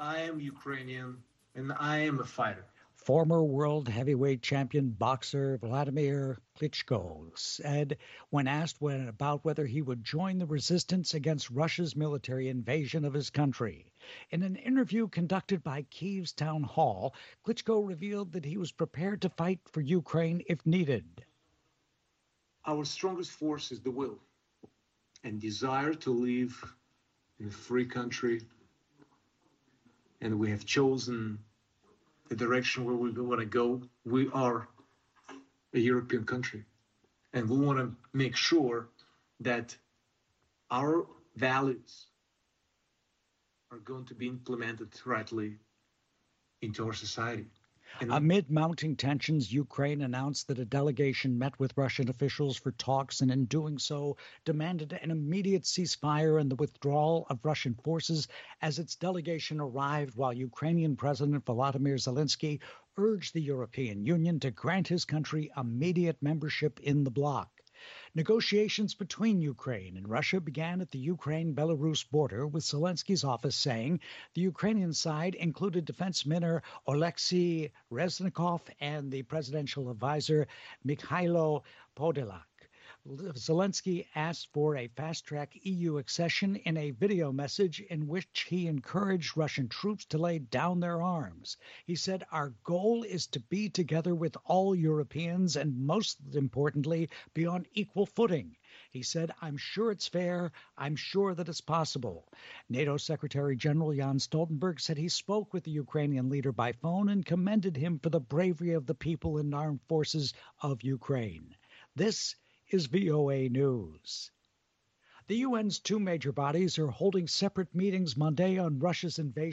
I am Ukrainian and I am a fighter. Former world heavyweight champion boxer Vladimir Klitschko said when asked about whether he would join the resistance against Russia's military invasion of his country. In an interview conducted by Kyiv's town hall, Klitschko revealed that he was prepared to fight for Ukraine if needed. Our strongest force is the will and desire to live in a free country, and we have chosen the direction where we want to go. We are a European country, and we want to make sure that our values are going to be implemented rightly into our society. Amid mounting tensions, Ukraine announced that a delegation met with Russian officials for talks and in doing so demanded an immediate ceasefire and the withdrawal of Russian forces as its delegation arrived while Ukrainian President Volodymyr Zelensky urged the European Union to grant his country immediate membership in the bloc. Negotiations between Ukraine and Russia began at the Ukraine-Belarus border, with Zelensky's office saying the Ukrainian side included Defense Minister Oleksiy Reznikov and the presidential advisor Mikhailo Podolyak. Zelensky asked for a fast-track EU accession in a video message in which he encouraged Russian troops to lay down their arms. He said, "Our goal is to be together with all Europeans and, most importantly, be on equal footing." He said, "I'm sure it's fair. I'm sure that it's possible." NATO Secretary General Jens Stoltenberg said he spoke with the Ukrainian leader by phone and commended him for the bravery of the people and armed forces of Ukraine. This is VOA News. The UN's two major bodies are holding separate meetings Monday on Russia's invasion